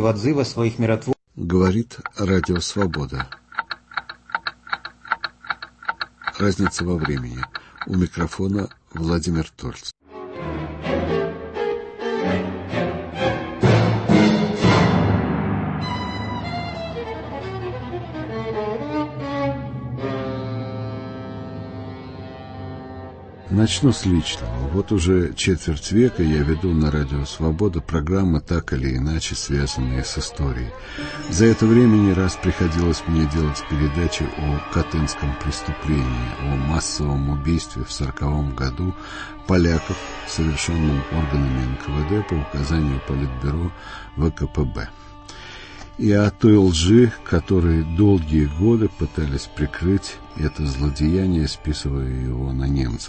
в отзывах своих миротворцев. Говорит Радио Свобода. Разница во времени. У микрофона Владимир Тольц. Начну с личного. Вот уже четверть века я веду на Радио Свобода программы, так или иначе связанные с историей. За это время не раз приходилось мне делать передачи о Катынском преступлении, о массовом убийстве в 1940 году поляков, совершенном органами НКВД по указанию Политбюро ВКПБ. И о той лжи, которой долгие годы пытались прикрыть это злодеяние, списывая его на немцев.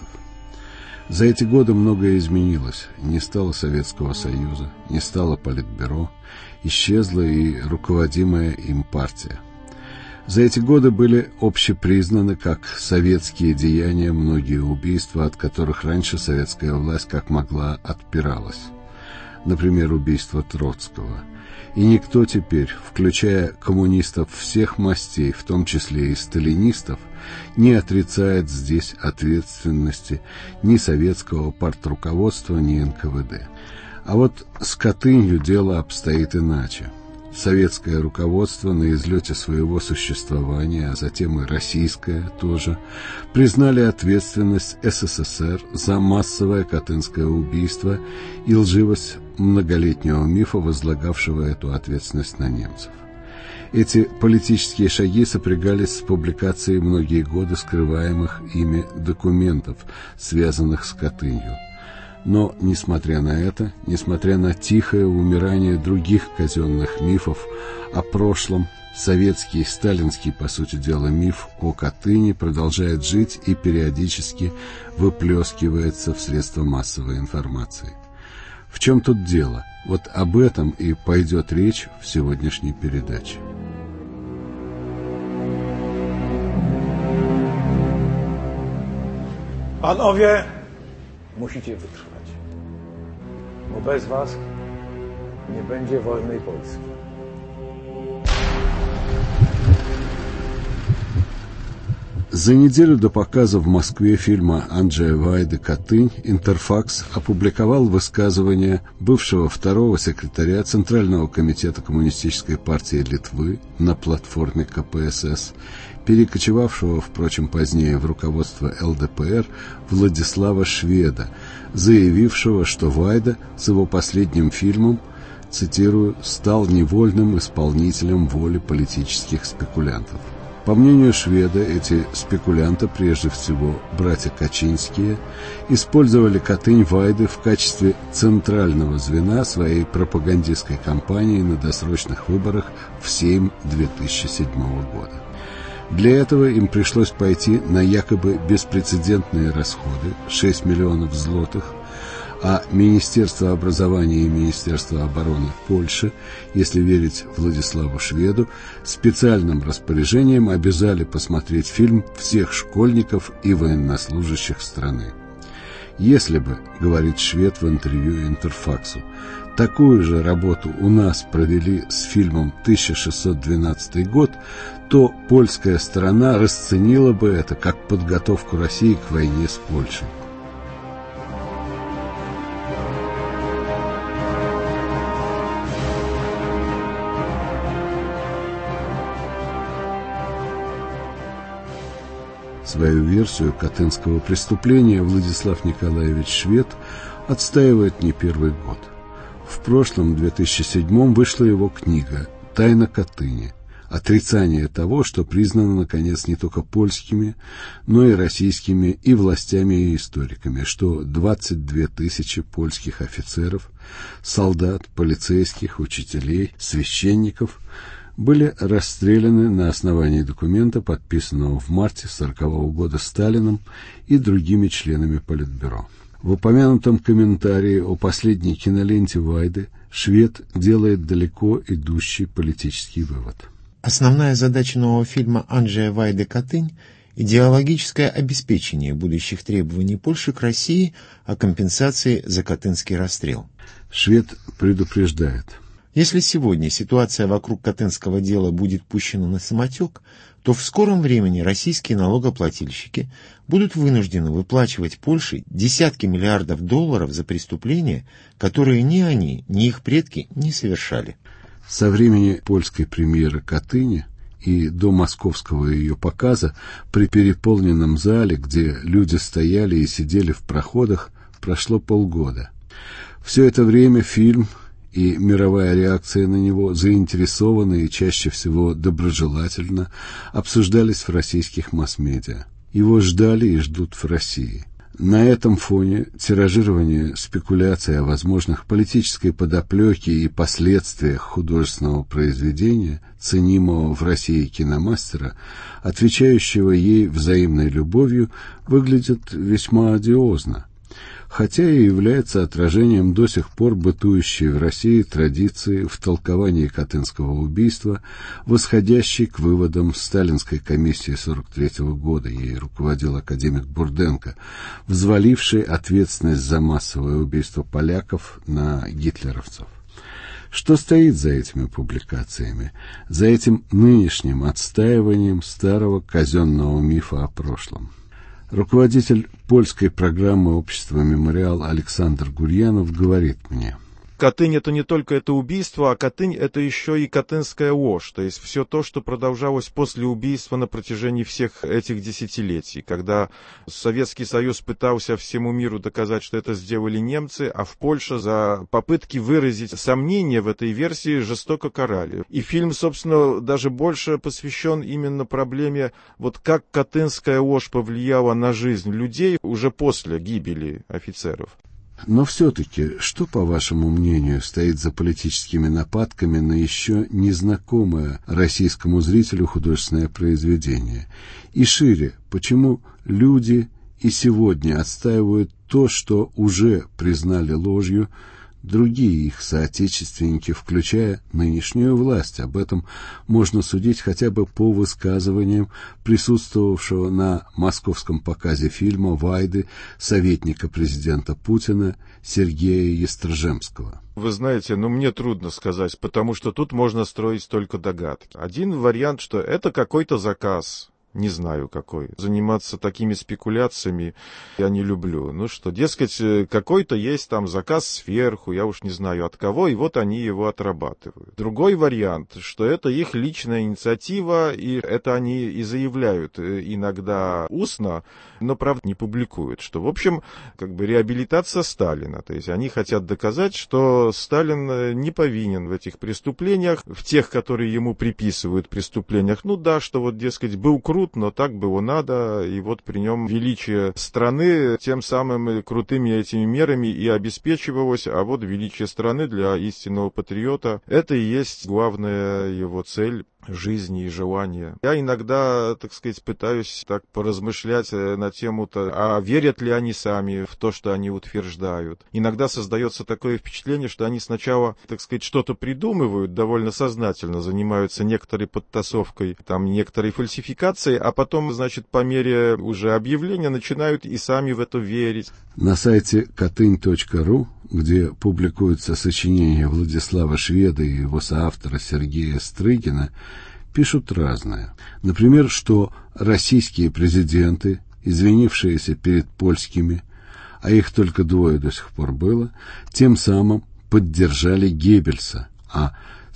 За эти годы многое изменилось. Не стало Советского Союза, не стало Политбюро, исчезла и руководимая им партия. За эти годы были общепризнаны как советские деяния многие убийства, от которых раньше советская власть как могла отпиралась. Например, убийство Троцкого. И никто теперь, включая коммунистов всех мастей, в том числе и сталинистов, не отрицает здесь ответственности ни советского партруководства, ни НКВД. А вот с Катынью дело обстоит иначе. Советское руководство на излете своего существования, а затем и российское тоже, признали ответственность СССР за массовое катынское убийство и лживость многолетнего мифа, возлагавшего эту ответственность на немцев. Эти политические шаги сопрягались с публикацией многие годы скрываемых ими документов, связанных с Катынью. Но, несмотря на это, несмотря на тихое умирание других казенных мифов о прошлом, советский, сталинский, по сути дела, миф о Катыни продолжает жить и периодически выплескивается в средства массовой информации. В чем тут дело? Вот об этом и пойдет речь в сегодняшней передаче. Panowie, musicie wytrwać, bo bez was nie będzie wolnej Polski. За неделю до показа в Москве фильма Анджея Вайды «Катынь» Интерфакс опубликовал высказывание бывшего второго секретаря Центрального комитета Коммунистической партии Литвы на платформе КПСС, перекочевавшего, впрочем, позднее в руководство ЛДПР Владислава Шведа, заявившего, что Вайда с его последним фильмом, цитирую, «стал невольным исполнителем воли политических спекулянтов». По мнению Шведа, эти спекулянты, прежде всего братья Качинские, использовали Катынь Вайды в качестве центрального звена своей пропагандистской кампании на досрочных выборах в Сейм 2007 года. Для этого им пришлось пойти на якобы беспрецедентные расходы – 6 миллионов злотых, а Министерство образования и Министерство обороны Польши, если верить Владиславу Шведу, специальным распоряжением обязали посмотреть фильм всех школьников и военнослужащих страны. Если бы, говорит Швед в интервью Интерфаксу, такую же работу у нас провели с фильмом «1612 год», то польская сторона расценила бы это как подготовку России к войне с Польшей. Свою версию катынского преступления Владислав Николаевич Швед отстаивает не первый год. В прошлом, 2007-м, вышла его книга «Тайна Катыни». Отрицание того, что признано, наконец, не только польскими, но и российскими и властями, и историками, что 22 тысячи польских офицеров, солдат, полицейских, учителей, священников были расстреляны на основании документа, подписанного в марте 1940 года Сталиным и другими членами Политбюро. В упомянутом комментарии о последней киноленте Вайды Швед делает далеко идущий политический вывод. Основная задача нового фильма Анджея Вайды «Катынь» – идеологическое обеспечение будущих требований Польши к России о компенсации за катынский расстрел. Швед предупреждает. Если сегодня ситуация вокруг Катынского дела будет пущена на самотек, то в скором времени российские налогоплательщики будут вынуждены выплачивать Польше десятки миллиардов долларов за преступления, которые ни они, ни их предки не совершали. Со времени польской премьеры Катыни и до московского ее показа при переполненном зале, где люди стояли и сидели в проходах, прошло полгода. Все это время фильм и мировая реакция на него, заинтересованные и чаще всего доброжелательно, обсуждались в российских масс-медиа. Его ждали и ждут в России. На этом фоне тиражирование спекуляций о возможных политической подоплеке и последствиях художественного произведения, ценимого в России киномастера, отвечающего ей взаимной любовью, выглядит весьма одиозно, хотя и является отражением до сих пор бытующей в России традиции в толковании Катынского убийства, восходящей к выводам Сталинской комиссии 1943 года, ей руководил академик Бурденко, взваливший ответственность за массовое убийство поляков на гитлеровцев. Что стоит за этими публикациями, за этим нынешним отстаиванием старого казенного мифа о прошлом? Руководитель польской программы общества «Мемориал» Александр Гурьянов говорит мне: Катынь — это не только это убийство, а Катынь — это еще и катынская ложь, то есть все то, что продолжалось после убийства на протяжении всех этих десятилетий, когда Советский Союз пытался всему миру доказать, что это сделали немцы, а в Польше за попытки выразить сомнения в этой версии жестоко карали. И фильм, собственно, даже больше посвящен именно проблеме, вот как катынская ложь повлияла на жизнь людей уже после гибели офицеров. Но все-таки, что, по вашему мнению, стоит за политическими нападками на еще незнакомое российскому зрителю художественное произведение? И шире, почему люди и сегодня отстаивают то, что уже признали ложью другие их соотечественники, включая нынешнюю власть? Об этом можно судить хотя бы по высказываниям присутствовавшего на московском показе фильма «Вайды» советника президента Путина Сергея Естржемского. Вы знаете, мне трудно сказать, потому что тут можно строить только догадки. Один вариант, что это какой-то заказ. Не знаю какой. Заниматься такими спекуляциями я не люблю. Дескать, какой-то есть там заказ сверху, я уж не знаю от кого, и вот они его отрабатывают. Другой вариант, что это их личная инициатива, и это они и заявляют иногда устно, но, правда, не публикуют, что, в общем, реабилитация Сталина. То есть они хотят доказать, что Сталин не повинен в этих преступлениях, в тех, которые ему приписывают преступлениях. Что дескать, был крут, но так было надо, и вот при нем величие страны тем самым крутыми этими мерами и обеспечивалось, а вот величие страны для истинного патриота — это и есть главная его цель жизни и желания. Я иногда, пытаюсь так поразмышлять на тему-то, а верят ли они сами в то, что они утверждают. Иногда создается такое впечатление, что они сначала, что-то придумывают, довольно сознательно занимаются некоторой подтасовкой, некоторой фальсификацией, а потом, по мере уже объявления начинают и сами в это верить. На сайте katyn.ru, где публикуются сочинения Владислава Шведа и его соавтора Сергея Стрыгина, пишут разное. Например, что российские президенты, извинившиеся перед польскими, а их только 2 до сих пор было, тем самым поддержали Геббельса, а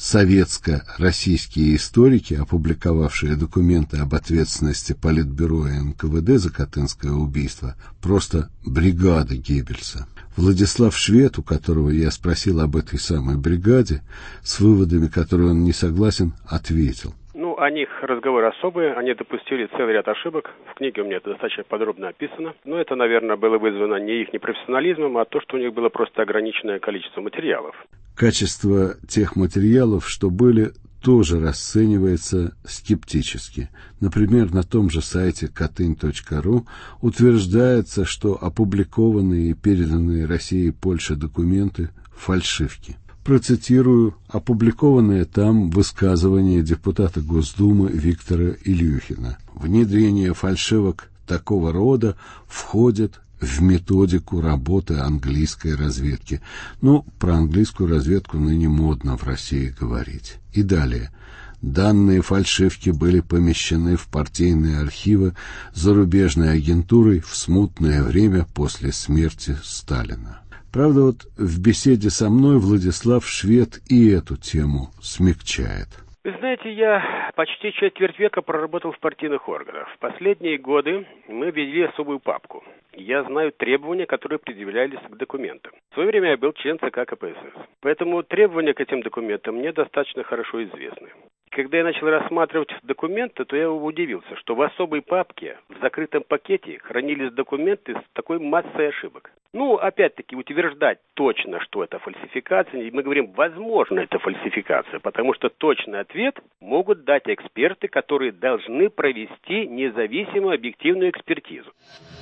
советско-российские историки, опубликовавшие документы об ответственности Политбюро и НКВД за Катынское убийство, просто бригада Геббельса. Владислав Швед, у которого я спросил об этой самой бригаде, с выводами, которые он не согласен, ответил: о них разговоры особые, они допустили целый ряд ошибок. В книге у меня это достаточно подробно описано. Но это, наверное, было вызвано не их непрофессионализмом, а то, что у них было просто ограниченное количество материалов. Качество тех материалов, что были, тоже расценивается скептически. Например, на том же сайте katyn.ru утверждается, что опубликованные и переданные России и Польше документы – фальшивки. Процитирую опубликованное там высказывание депутата Госдумы Виктора Илюхина. Внедрение фальшивок такого рода входит в методику работы английской разведки. Ну, про английскую разведку ныне модно в России говорить. И далее. Данные фальшивки были помещены в партийные архивы зарубежной агентурой в смутное время после смерти Сталина. Правда, вот в беседе со мной Владислав Швед и эту тему смягчает. Вы знаете, я почти четверть века проработал в партийных органах. В последние годы мы ввели особую папку. Я знаю требования, которые предъявлялись к документам. В свое время я был член ЦК КПСС. Поэтому требования к этим документам мне достаточно хорошо известны. Когда я начал рассматривать документы, то я удивился, что в особой папке, в закрытом пакете, хранились документы с такой массой ошибок. Ну, опять-таки, утверждать точно, что это фальсификация, и мы говорим, возможно, это фальсификация, потому что точный ответ могут дать эксперты, которые должны провести независимую объективную экспертизу.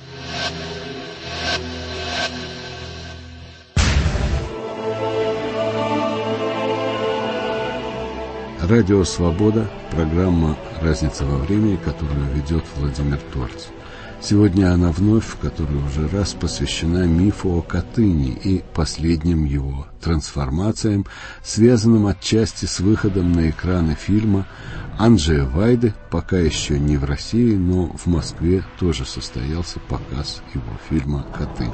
Радио «Свобода», программа «Разница во времени», которую ведет Владимир Торц. Сегодня она вновь, в которой уже раз посвящена мифу о Катыни и последним его трансформациям, связанным отчасти с выходом на экраны фильма Анджея Вайды, пока еще не в России, но в Москве тоже состоялся показ его фильма «Катынь».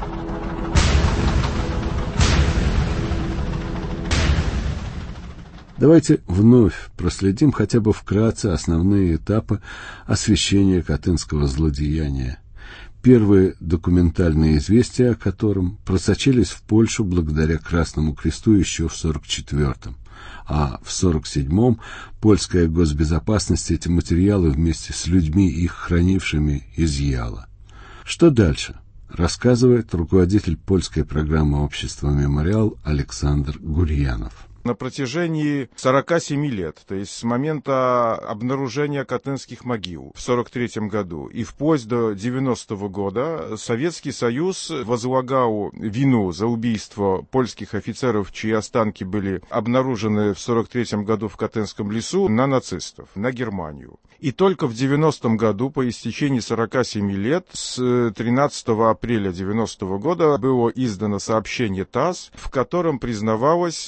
Давайте вновь проследим хотя бы вкратце основные этапы освещения катынского злодеяния. Первые документальные известия о котором просочились в Польшу благодаря Красному Кресту еще в 1944-м, а в 1947-м польская госбезопасность эти материалы вместе с людьми, их хранившими, изъяла. Что дальше? Рассказывает руководитель польской программы общества «Мемориал» Александр Гурьянов. На протяжении 47 лет, то есть с момента обнаружения катынских могил в 1943 году и вплоть до 1990 года, Советский Союз возлагал вину за убийство польских офицеров, чьи останки были обнаружены в 1943 году в Катынском лесу, на нацистов, на Германию. И только в 1990 году, по истечении 47 лет, с 13 апреля 1990 года было издано сообщение ТАСС, в котором признавалось,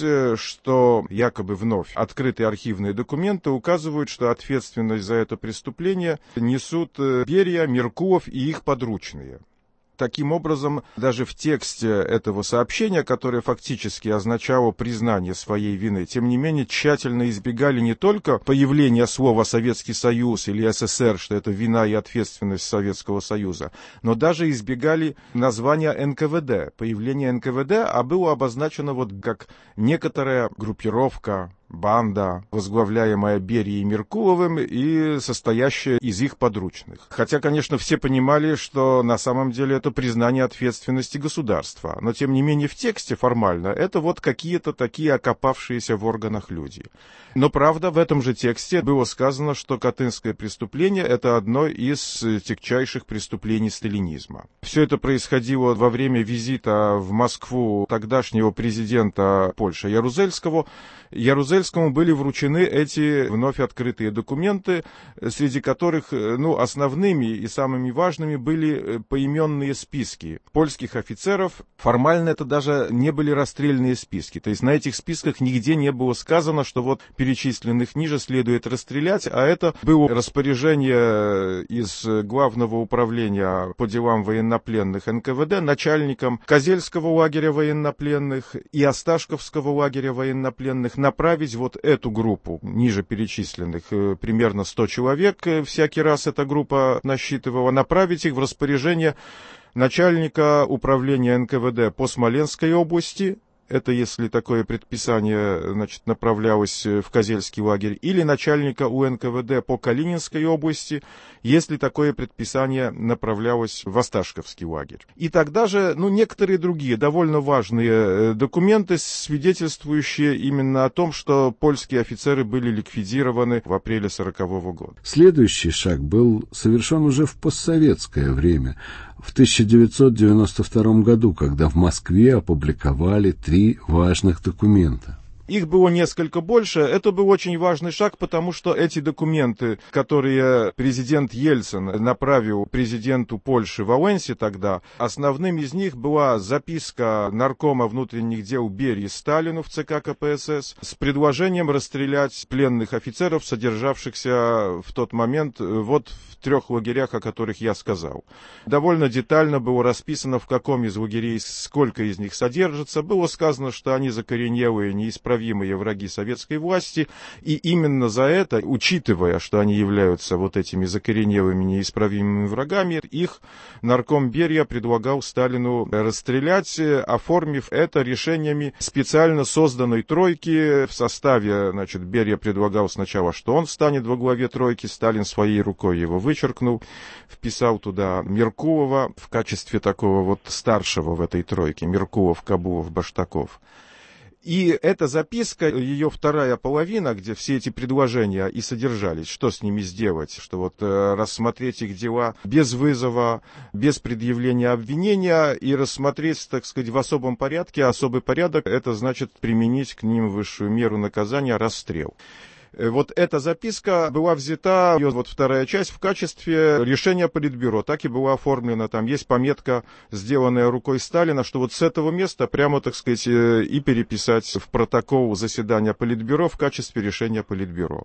что якобы вновь открытые архивные документы указывают, что ответственность за это преступление несут Берия, Меркулов и их подручные. Таким образом, даже в тексте этого сообщения, которое фактически означало признание своей вины, тем не менее тщательно избегали не только появления слова «Советский Союз» или «СССР», что это вина и ответственность Советского Союза, но даже избегали названия НКВД, появления НКВД, а было обозначено вот как некоторая группировка, банда, возглавляемая Берией и Меркуловым и состоящая из их подручных. Хотя, конечно, все понимали, что на самом деле это признание ответственности государства. Но, тем не менее, в тексте формально это вот какие-то такие окопавшиеся в органах люди. Но, правда, в этом же тексте было сказано, что катынское преступление — это одно из тягчайших преступлений сталинизма. Все это происходило во время визита в Москву тогдашнего президента Польши Ярузельского. Ярузельскому были вручены эти вновь открытые документы, среди которых, основными и самыми важными были поименные списки польских офицеров. Формально это даже не были расстрельные списки. То есть на этих списках нигде не было сказано, что вот перечисленных ниже следует расстрелять, а это было распоряжение из Главного управления по делам военнопленных НКВД начальником Козельского лагеря военнопленных и Осташковского лагеря военнопленных направить вот эту группу ниже перечисленных, примерно 100 человек, всякий раз эта группа насчитывала, направить их в распоряжение начальника управления НКВД по Смоленской области, это если такое предписание, направлялось в Козельский лагерь, или начальника УНКВД по Калининской области, если такое предписание направлялось в Осташковский лагерь. И тогда же, некоторые другие довольно важные документы, свидетельствующие именно о том, что польские офицеры были ликвидированы в апреле 1940 года. Следующий шаг был совершен уже в постсоветское время, в 1992 году, когда в Москве опубликовали 3 важных документа. Их было несколько больше. Это был очень важный шаг, потому что эти документы, которые президент Ельцин направил президенту Польши Валенси тогда, основным из них была записка наркома внутренних дел Берии Сталину в ЦК КПСС с предложением расстрелять пленных офицеров, содержавшихся в тот момент вот в 3 лагерях, о которых я сказал. Довольно детально было расписано, в каком из лагерей сколько из них содержится. Было сказано, что они закоренелые, неисправимые враги советской власти, и именно за это, учитывая, что они являются вот этими закоренелыми, неисправимыми врагами, их нарком Берия предлагал Сталину расстрелять, оформив это решениями специально созданной тройки в составе, значит, Берия предлагал сначала, что он станет во главе тройки, Сталин своей рукой его вычеркнул, вписал туда Меркулова в качестве такого вот старшего в этой тройке, Меркулов, Кабулов, Баштаков. И эта записка, ее вторая половина, где все эти предложения и содержались, что с ними сделать, что вот рассмотреть их дела без вызова, без предъявления обвинения и рассмотреть, так сказать, в особом порядке. Особый порядок — это значит применить к ним высшую меру наказания — расстрел. Вот эта записка была взята, ее вот вторая часть, в качестве решения Политбюро. Так и была оформлена. Там есть пометка, сделанная рукой Сталина, что вот с этого места прямо, так сказать, и переписать в протокол заседания Политбюро в качестве решения Политбюро.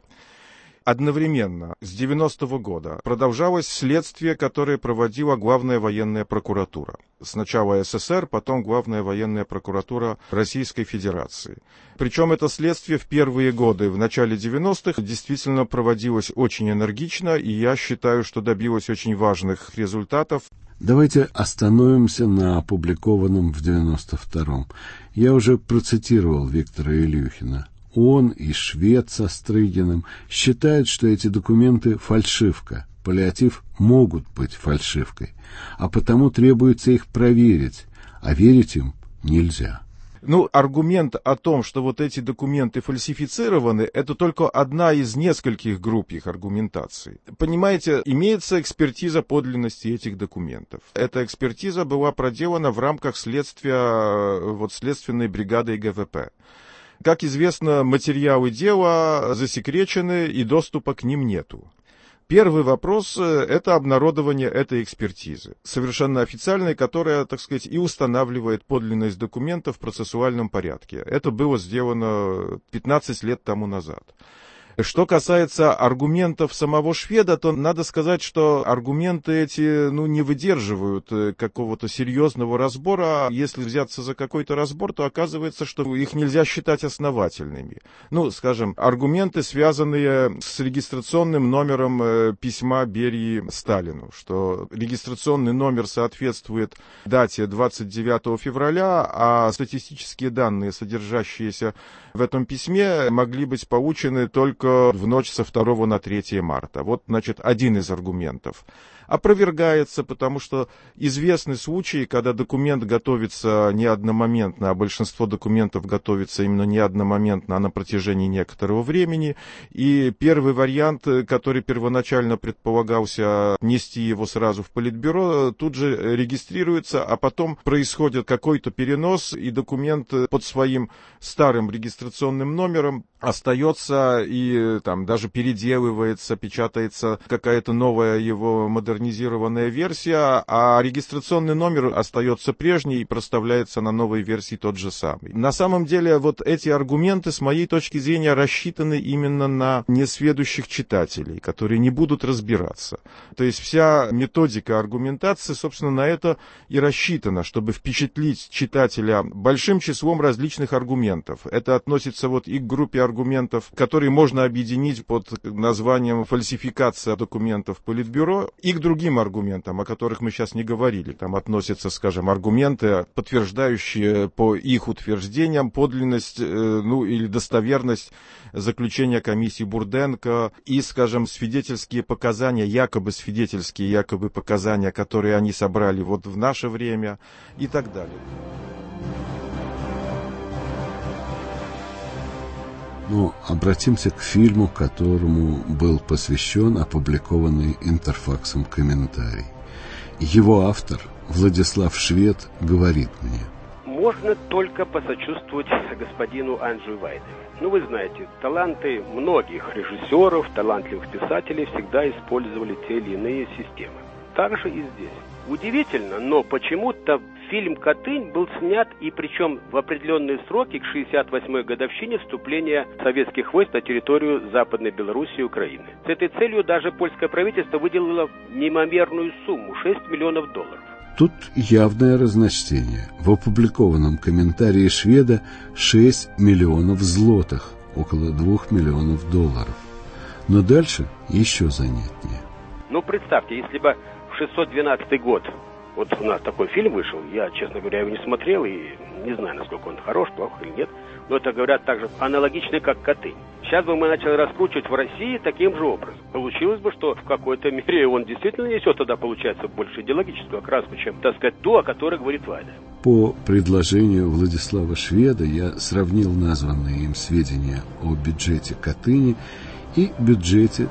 Одновременно с 90-го года продолжалось следствие, которое проводила Главная военная прокуратура. Сначала СССР, потом Главная военная прокуратура Российской Федерации. Причем это следствие в первые годы, в начале 90-х, действительно проводилось очень энергично, и я считаю, что добилось очень важных результатов. Давайте остановимся на опубликованном в 92-м. Я уже процитировал Виктора Илюхина. Он и швед со Стрыгиным считают, что эти документы — фальшивка. Паллиатив могут быть фальшивкой, а потому требуется их проверить, а верить им нельзя. Ну, аргумент о том, что вот эти документы фальсифицированы, это только одна из нескольких групп их аргументаций. Понимаете, имеется экспертиза подлинности этих документов. Эта экспертиза была проделана в рамках следствия, вот, следственной бригады ГВП. Как известно, материалы дела засекречены и доступа к ним нету. Первый вопрос — это обнародование этой экспертизы, совершенно официальной, которая, так сказать, и устанавливает подлинность документов в процессуальном порядке. Это было сделано 15 лет тому назад. Что касается аргументов самого шведа, то надо сказать, что аргументы эти, не выдерживают какого-то серьезного разбора. Если взяться за какой-то разбор, то оказывается, что их нельзя считать основательными. Скажем, аргументы, связанные с регистрационным номером письма Берии Сталину, что регистрационный номер соответствует дате 29 февраля, а статистические данные, содержащиеся в этом письме, могли быть получены только в ночь со 2 на 3 марта. Вот, значит, один из аргументов. Опровергается, потому что известны случаи, когда документ готовится не одномоментно, а большинство документов готовится именно не одномоментно, а на протяжении некоторого времени. И первый вариант, который первоначально предполагался нести его сразу в Политбюро, тут же регистрируется, а потом происходит какой-то перенос, и документ под своим старым регистрационным номером остается и там даже переделывается, печатается какая-то новая его модернизированная версия, а регистрационный номер остается прежний и проставляется на новой версии тот же самый. На самом деле вот эти аргументы, с моей точки зрения, рассчитаны именно на несведущих читателей, которые не будут разбираться. То есть вся методика аргументации, собственно, на это и рассчитана, чтобы впечатлить читателя большим числом различных аргументов. Это относится вот и к группе аргументов, которые можно объединить под названием «фальсификация документов Политбюро», и к другим аргументам, о которых мы сейчас не говорили. Там относятся, скажем, аргументы, подтверждающие по их утверждениям подлинность, или достоверность заключения комиссии Бурденко, и, скажем, свидетельские показания, якобы показания, которые они собрали вот в наше время, и так далее. Обратимся к фильму, которому был посвящен опубликованный Интерфаксом комментарий. Его автор, Владислав Швед, говорит мне: Можно только посочувствовать господину Анджею Вайде. Ну, вы знаете, таланты многих режиссеров, талантливых писателей всегда использовали те или иные системы. Так же и здесь. Удивительно, но почему-то фильм «Катынь» был снят, и причем в определенные сроки, к 68-й годовщине вступления советских войск на территорию Западной Белоруссии и Украины. С этой целью даже польское правительство выделило неимоверную сумму – $6 миллионов. Тут явное разночтение. В опубликованном комментарии шведа 6 миллионов злотых, около $2 миллионов. Но дальше еще занятнее. Ну, представьте, если бы в 612 год вот у нас такой фильм вышел, я, честно говоря, его не смотрел и не знаю, насколько он хорош, плох или нет, но это, говорят, так же аналогично, как «Катынь». Сейчас бы мы начали раскручивать в России таким же образом. Получилось бы, что в какой-то мере он действительно несет тогда, получается, больше идеологическую окраску, чем, так сказать, то, о которой говорит Вайда. По предложению Владислава Шведа я сравнил названные им сведения о бюджете «Катыни» и бюджете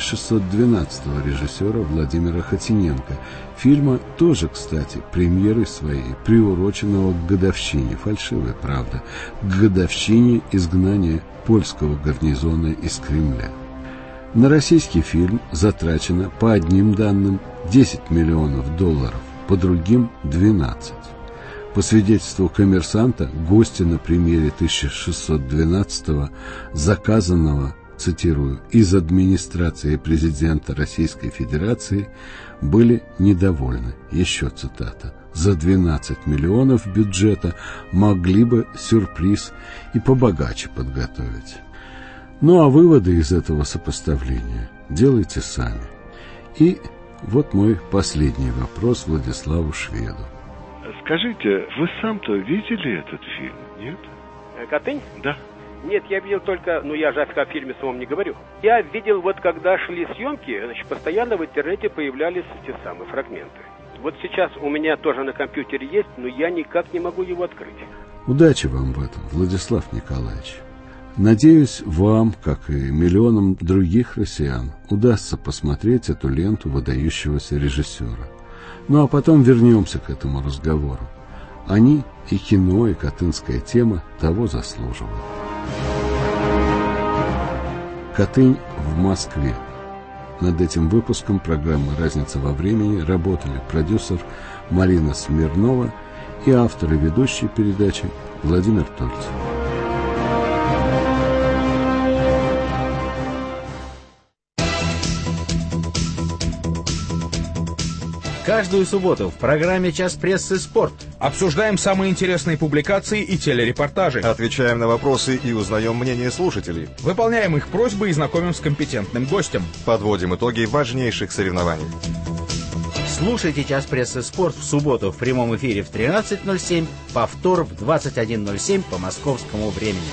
1612-го режиссера Владимира Хотиненко. Фильма тоже, кстати, премьеры своей, приуроченного к годовщине, фальшивая правда, к годовщине изгнания польского гарнизона из Кремля. На российский фильм затрачено, по одним данным, $10 миллионов, по другим – 12. По свидетельству «Коммерсанта», гости на премьере 1612-го, заказанного, цитирую, из администрации президента Российской Федерации, были недовольны. Еще цитата. За 12 миллионов бюджета могли бы сюрприз и побогаче подготовить. Ну а выводы из этого сопоставления делайте сами. И вот мой последний вопрос Владиславу Шведу. Скажите, вы сам-то видели этот фильм, нет? «Катынь»? Да. Нет, я видел только, я же о фильме самом не говорю. Я видел, вот когда шли съемки, значит, постоянно в интернете появлялись те самые фрагменты. Вот сейчас у меня тоже на компьютере есть, но я никак не могу его открыть. Удачи вам в этом, Владислав Николаевич. Надеюсь, вам, как и миллионам других россиян, удастся посмотреть эту ленту выдающегося режиссера. Ну а потом вернемся к этому разговору. Они, и кино, и катынская тема, того заслуживают. «Катынь» в Москве. Над этим выпуском программы «Разница во времени» работали продюсер Марина Смирнова и автор и ведущий передачи Владимир Тольцев. Каждую субботу в программе «Час прессы. Спорт» обсуждаем самые интересные публикации и телерепортажи. Отвечаем на вопросы и узнаем мнение слушателей. Выполняем их просьбы и знакомим с компетентным гостем. Подводим итоги важнейших соревнований. Слушайте «Час прессы. Спорт» в субботу в прямом эфире в 13:07, повтор в 21:07 по московскому времени.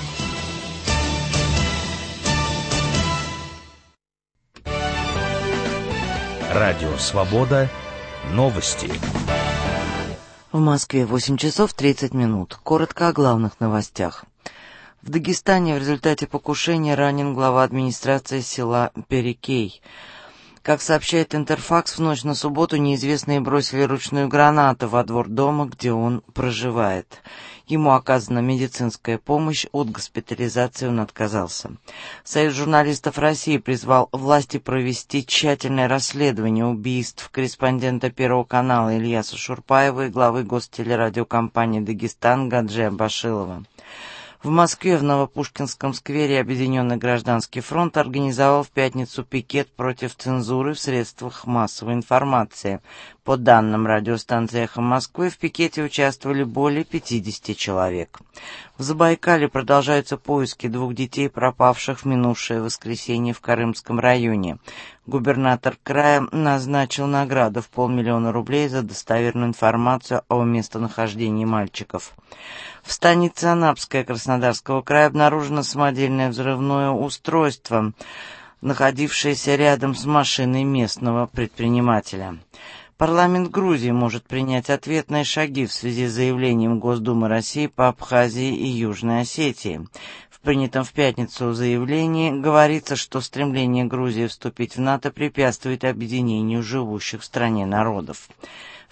Радио «Свобода». Новости. В Москве 8 часов 30 минут. Коротко о главных новостях. В Дагестане в результате покушения ранен глава администрации села Перекей. Как сообщает Интерфакс, в ночь на субботу неизвестные бросили ручную гранату во двор дома, где он проживает. Ему оказана медицинская помощь, от госпитализации он отказался. Союз журналистов России призвал власти провести тщательное расследование убийств корреспондента Первого канала Ильяса Шурпаева и главы гостелерадиокомпании «Дагестан» Гаджия Башилова. В Москве в Новопушкинском сквере Объединенный гражданский фронт организовал в пятницу пикет против цензуры в средствах массовой информации. По данным радиостанции «Эхо Москвы», в пикете участвовали более 50 человек. В Забайкале продолжаются поиски 2 детей, пропавших в минувшее воскресенье в Карымском районе. Губернатор края назначил награду в $500 000 за достоверную информацию о местонахождении мальчиков. В станице Анапская Краснодарского края обнаружено самодельное взрывное устройство, находившееся рядом с машиной местного предпринимателя. Парламент Грузии может принять ответные шаги в связи с заявлением Госдумы России по Абхазии и Южной Осетии. В принятом в пятницу заявлении говорится, что стремление Грузии вступить в НАТО препятствует объединению живущих в стране народов. В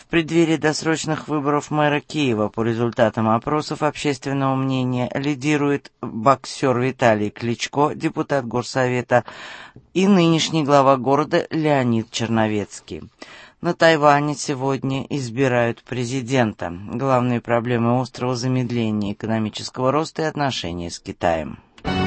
В преддверии досрочных выборов мэра Киева по результатам опросов общественного мнения лидирует боксер Виталий Кличко, депутат Горсовета, и нынешний глава города Леонид Черновецкий. На Тайване сегодня избирают президента. Главные проблемы острого замедления экономического роста и отношения с Китаем.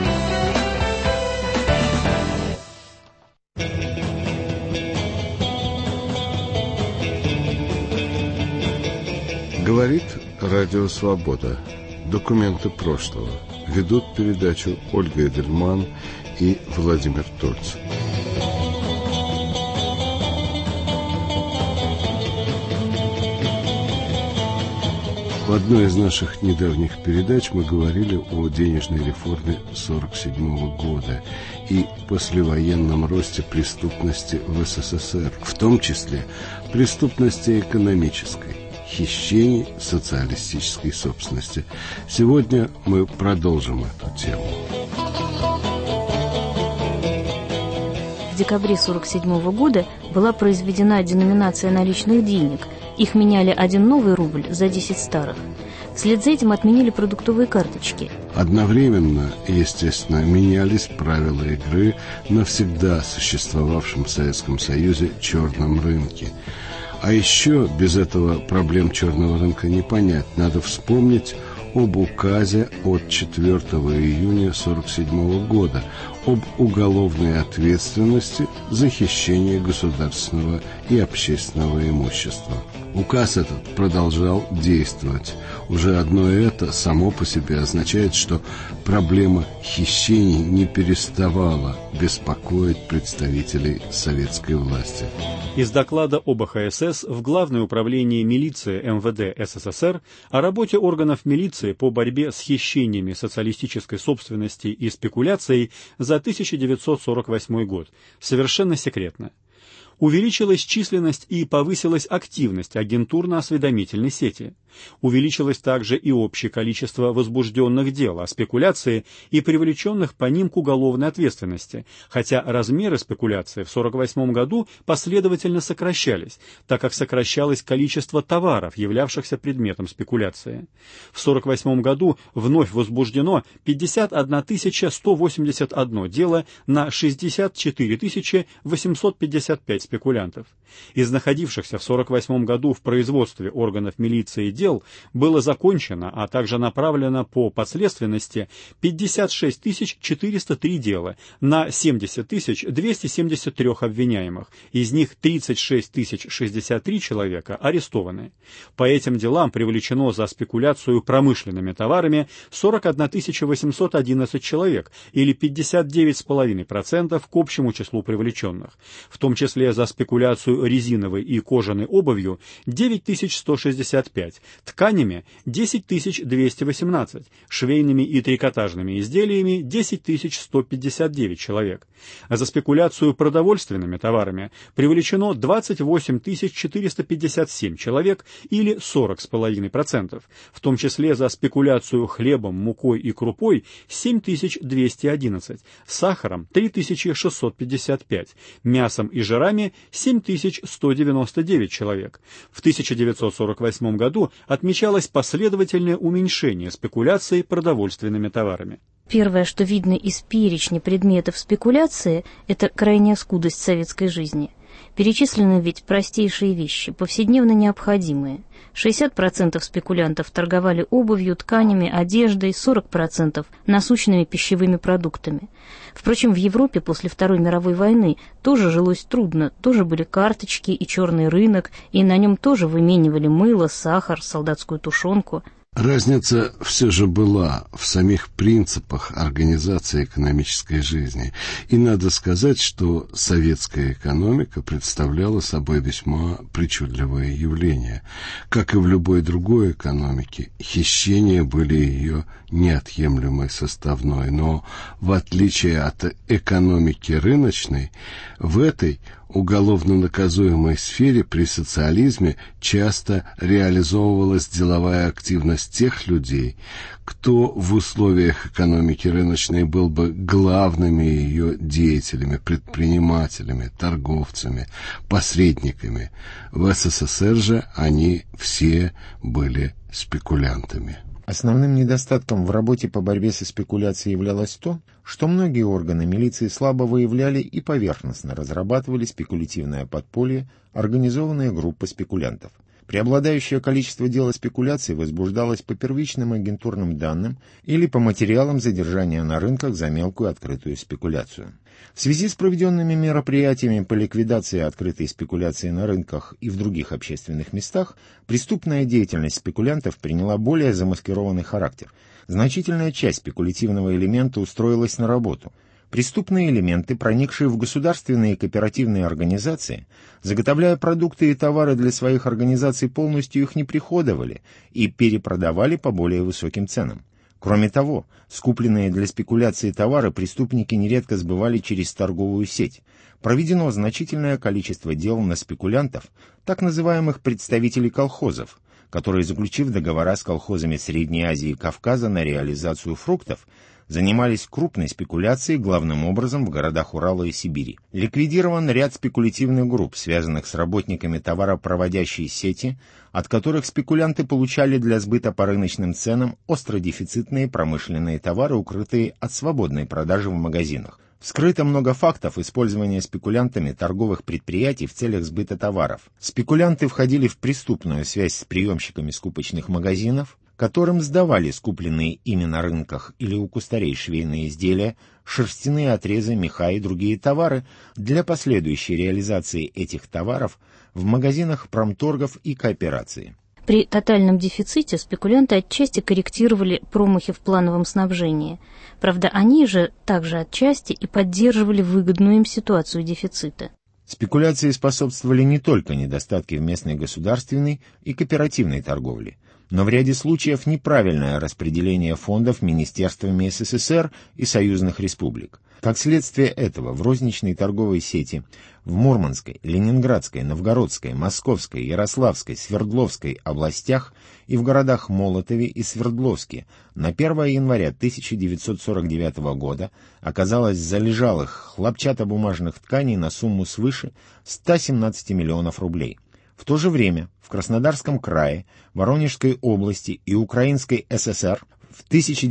Говорит Радио Свобода. Документы прошлого. Ведут передачу Ольга Эдельман и Владимир Тольц. В одной из наших недавних передач мы говорили о денежной реформе 1947 года и послевоенном росте преступности в СССР, в том числе преступности экономической, хищений социалистической собственности. Сегодня мы продолжим эту тему. В декабре 1947 года была произведена деноминация наличных денег. Их меняли 1 новый рубль за 10 старых. Вслед за этим отменили продуктовые карточки. Одновременно, естественно, менялись правила игры на всегда существовавшем в Советском Союзе черном рынке. А еще без этого проблем черного рынка не понять. Надо вспомнить об указе от 4 июня 1947 года об уголовной ответственности за хищение государственного и общественного имущества. Указ этот продолжал действовать. Уже одно это само по себе означает, что проблема хищений не переставала беспокоить представителей советской власти. Из доклада об ОБХСС в Главное управление милиции МВД СССР о работе органов милиции по борьбе с хищениями социалистической собственности и спекуляцией за 1948 год. Совершенно секретно. Увеличилась численность и повысилась активность агентурно-осведомительной сети. Увеличилось также и общее количество возбужденных дел о спекуляции и привлеченных по ним к уголовной ответственности, хотя размеры спекуляции в 1948 году последовательно сокращались, так как сокращалось количество товаров, являвшихся предметом спекуляции. В 1948 году вновь возбуждено 51 181 дело на 64 855 спекулянтов. Из находившихся в 1948 году в производстве органов милиции дел было закончено, а также направлено по подследственности 56 403 дела на 70 273 обвиняемых, из них 36 063 человека арестованы. По этим делам привлечено за спекуляцию промышленными товарами 41 811 человек, или 59,5% к общему числу привлеченных, в том числе за спекуляцию резиновой и кожаной обувью 9165, тканями 10218, швейными и трикотажными изделиями 10159 человек. За спекуляцию продовольственными товарами привлечено 28 457 человек, или 40,5%, в том числе за спекуляцию хлебом, мукой и крупой 7211, сахаром 3655, мясом и жирами 7199 человек. В 1948 году отмечалось последовательное уменьшение спекуляций продовольственными товарами. Первое, что видно из перечня предметов спекуляции, это крайняя скудость советской жизни. Перечислены ведь простейшие вещи, повседневно необходимые. 60% спекулянтов торговали обувью, тканями, одеждой, 40% насущными пищевыми продуктами. Впрочем, в Европе после Второй мировой войны тоже жилось трудно, тоже были карточки и черный рынок, и на нем тоже выменивали мыло, сахар, солдатскую тушенку. Разница все же была в самих принципах организации экономической жизни. И надо сказать, что советская экономика представляла собой весьма причудливое явление. Как и в любой другой экономике, хищения были ее неотъемлемой составной. Но в отличие от экономики рыночной, в этой уголовно наказуемой сфере при социализме часто реализовывалась деловая активность тех людей, кто в условиях экономики рыночной был бы главными ее деятелями, предпринимателями, торговцами, посредниками. В СССР же они все были спекулянтами. Основным недостатком в работе по борьбе со спекуляцией являлось то, что многие органы милиции слабо выявляли и поверхностно разрабатывали спекулятивное подполье, организованные группы спекулянтов. Преобладающее количество дел о спекуляции возбуждалось по первичным агентурным данным или по материалам задержания на рынках за мелкую открытую спекуляцию. В связи с проведенными мероприятиями по ликвидации открытой спекуляции на рынках и в других общественных местах, преступная деятельность спекулянтов приняла более замаскированный характер. Значительная часть спекулятивного элемента устроилась на работу. Преступные элементы, проникшие в государственные и кооперативные организации, заготовляя продукты и товары для своих организаций, полностью их не приходовали и перепродавали по более высоким ценам. Кроме того, скупленные для спекуляции товары преступники нередко сбывали через торговую сеть. Проведено значительное количество дел на спекулянтов, так называемых представителей колхозов, которые, заключив договора с колхозами Средней Азии и Кавказа на реализацию фруктов, занимались крупной спекуляцией главным образом в городах Урала и Сибири. Ликвидирован ряд спекулятивных групп, связанных с работниками товаропроводящей сети, от которых спекулянты получали для сбыта по рыночным ценам остродефицитные промышленные товары, укрытые от свободной продажи в магазинах. Вскрыто много фактов использования спекулянтами торговых предприятий в целях сбыта товаров. Спекулянты входили в преступную связь с приемщиками скупочных магазинов, которым сдавали скупленные ими на рынках или у кустарей швейные изделия, шерстяные отрезы, меха и другие товары для последующей реализации этих товаров в магазинах промторгов и кооперации. При тотальном дефиците спекулянты отчасти корректировали промахи в плановом снабжении. Правда, они же также отчасти и поддерживали выгодную им ситуацию дефицита. Спекуляции способствовали не только недостатки в местной государственной и кооперативной торговле, но в ряде случаев неправильное распределение фондов министерствами СССР и союзных республик. Как следствие этого, в розничной торговой сети в Мурманской, Ленинградской, Новгородской, Московской, Ярославской, Свердловской областях и в городах Молотове и Свердловске на 1 января 1949 года оказалось залежалых хлопчатобумажных тканей на сумму свыше 117 миллионов рублей. В то же время в Краснодарском крае, Воронежской области и Украинской ССР в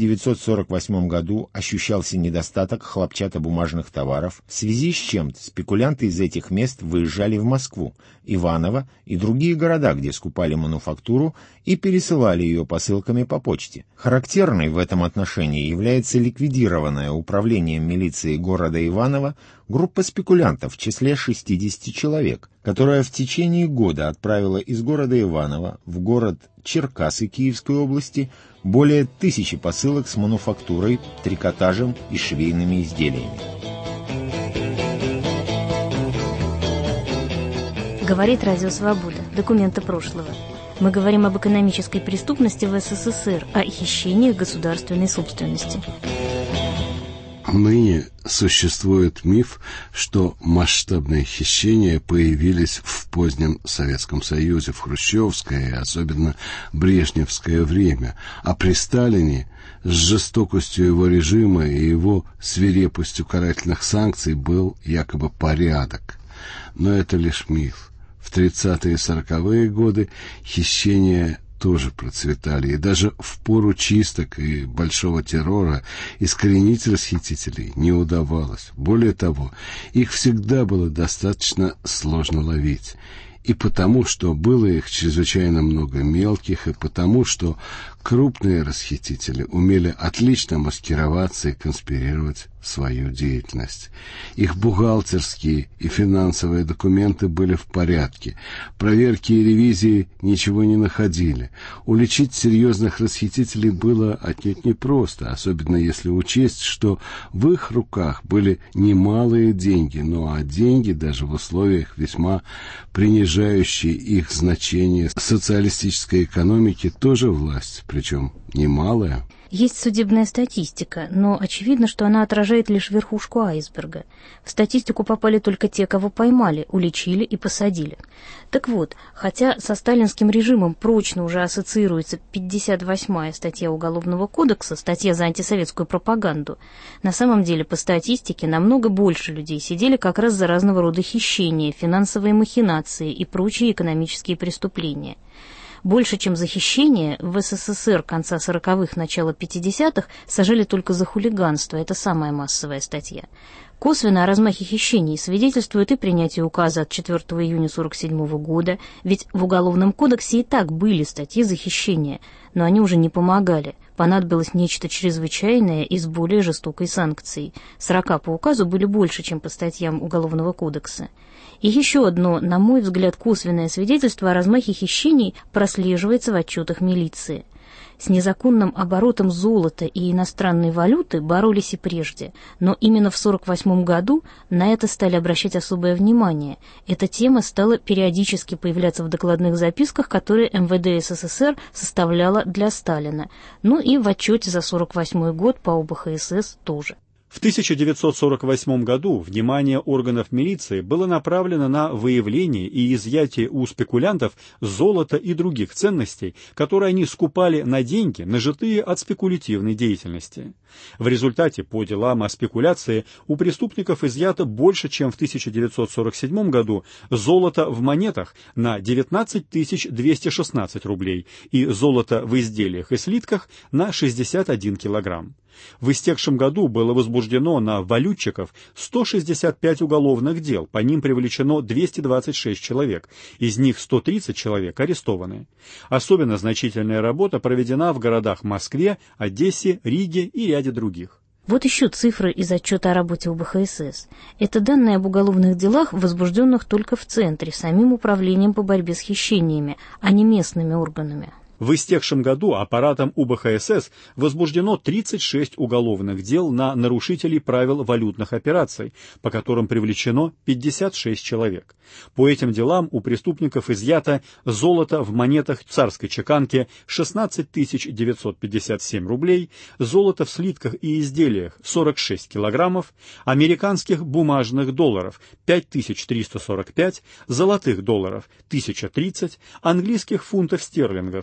1948 году ощущался недостаток хлопчатобумажных товаров, в связи с чем спекулянты из этих мест выезжали в Москву, Иваново и другие города, где скупали мануфактуру и пересылали ее посылками по почте. Характерной в этом отношении является ликвидированная управлением милиции города Иваново группа спекулянтов в числе 60 человек, которая в течение года отправила из города Иваново в город Черкассы Киевской области более 1000 посылок с мануфактурой, трикотажем и швейными изделиями. Говорит Радио Свобода. Документы прошлого. Мы говорим об экономической преступности в СССР, о хищениях государственной собственности. Ныне существует миф, что масштабные хищения появились в позднем Советском Союзе, в хрущевское и особенно брежневское время, а при Сталине с жестокостью его режима и его свирепостью карательных санкций был якобы порядок. Но это лишь миф. В 30-е и 40-е годы хищения тоже процветали, и даже в пору чисток и большого террора искоренить расхитителей не удавалось. Более того, их всегда было достаточно сложно ловить. И потому, что было их чрезвычайно много мелких, и потому, что крупные расхитители умели отлично маскироваться и конспирировать свою деятельность. Их бухгалтерские и финансовые документы были в порядке. Проверки и ревизии ничего не находили. Уличить серьезных расхитителей было отнюдь непросто, особенно если учесть, что в их руках были немалые деньги, ну а деньги даже в условиях весьма принижающей их значение социалистической экономики тоже власть, причем немалая. Есть судебная статистика, но очевидно, что она отражает лишь верхушку айсберга. В статистику попали только те, кого поймали, уличили и посадили. Так вот, хотя со сталинским режимом прочно уже ассоциируется 58-я статья Уголовного кодекса, статья за антисоветскую пропаганду, на самом деле по статистике намного больше людей сидели как раз за разного рода хищения, финансовые махинации и прочие экономические преступления. Больше, чем за хищение, в СССР конца 40-х, начала 50-х сажали только за хулиганство, это самая массовая статья. Косвенно о размахе хищений свидетельствует и принятие указа от 4 июня 1947 года, ведь в Уголовном кодексе и так были статьи за хищение, но они уже не помогали. Понадобилось нечто чрезвычайное и с более жестокой санкцией. 40 по указу были больше, чем по статьям Уголовного кодекса. И еще одно, на мой взгляд, косвенное свидетельство о размахе хищений прослеживается в отчетах милиции. С незаконным оборотом золота и иностранной валюты боролись и прежде, но именно в 1948 году на это стали обращать особое внимание. Эта тема стала периодически появляться в докладных записках, которые МВД СССР составляла для Сталина, ну и в отчете за 1948 год по ОБХ-СС тоже. В 1948 году внимание органов милиции было направлено на выявление и изъятие у спекулянтов золота и других ценностей, которые они скупали на деньги, нажитые от спекулятивной деятельности. В результате по делам о спекуляции у преступников изъято больше, чем в 1947 году, золото в монетах на 19 216 рублей и золото в изделиях и слитках на 61 килограмм. В истекшем году было возбуждено на валютчиков 165 уголовных дел, по ним привлечено 226 человек, из них 130 человек арестованы. Особенно значительная работа проведена в городах Москве, Одессе, Риге и ряде других. Вот еще цифры из отчета о работе УБХ-СС. Это данные об уголовных делах, возбужденных только в центре, самим управлением по борьбе с хищениями, а не местными органами. В истекшем году аппаратом УБХ-СС возбуждено 36 уголовных дел на нарушителей правил валютных операций, по которым привлечено 56 человек. По этим делам у преступников изъято золото в монетах царской чеканки 16 957 рублей, золото в слитках и изделиях 46 килограммов, американских бумажных долларов 5345, золотых долларов 1030, английских фунтов стерлингов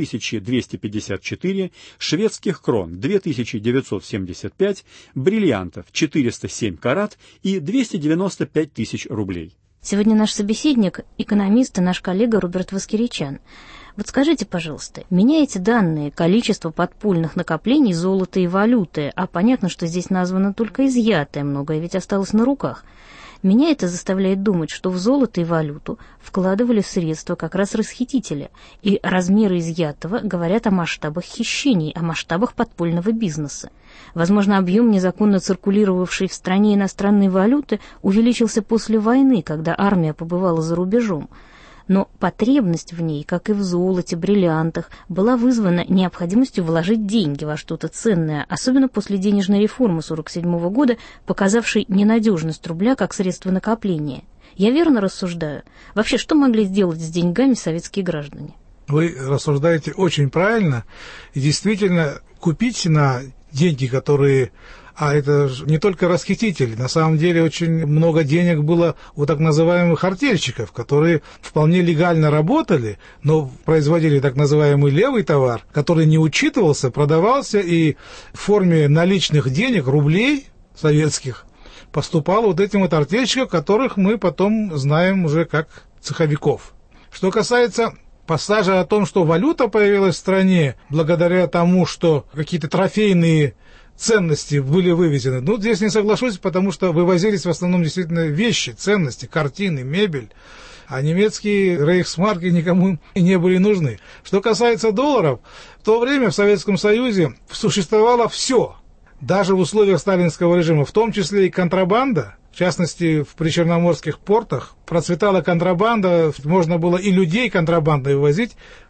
2254, шведских крон 2975, бриллиантов 407 карат и 295 тысяч рублей. Сегодня наш собеседник – экономист и наш коллега Роберт Воскеричан. Вот скажите, пожалуйста, меня эти данные, количество подпольных накоплений золота и валюты, а понятно, что здесь названо только изъятое, многое ведь осталось на руках. Меня это заставляет думать, что в золото и валюту вкладывали средства как раз расхитители, и размеры изъятого говорят о масштабах хищений, о масштабах подпольного бизнеса. Возможно, объем незаконно циркулировавшей в стране иностранной валюты увеличился после войны, когда армия побывала за рубежом. Но потребность в ней, как и в золоте, бриллиантах, была вызвана необходимостью вложить деньги во что-то ценное, особенно после денежной реформы 1947 года, показавшей ненадежность рубля как средство накопления. Я верно рассуждаю? Вообще, что могли сделать с деньгами советские граждане? Вы рассуждаете очень правильно. И действительно, купить на деньги, которые... А это же не только расхитители. На самом деле очень много денег было у так называемых артельщиков, которые вполне легально работали, но производили так называемый левый товар, который не учитывался, продавался, и в форме наличных денег, рублей советских, поступало вот этим вот артельщикам, которых мы потом знаем уже как цеховиков. Что касается пассажа о том, что валюта появилась в стране благодаря тому, что какие-то трофейные ценности были вывезены. Ну, здесь не соглашусь, потому что вывозились в основном действительно вещи, ценности, картины, мебель, а немецкие рейхсмарки никому не были нужны. Что касается долларов, в то время в Советском Союзе существовало все, даже в условиях сталинского режима, в том числе и контрабанда. В частности, в причерноморских портах процветала контрабанда, можно было и людей контрабандой вывозить,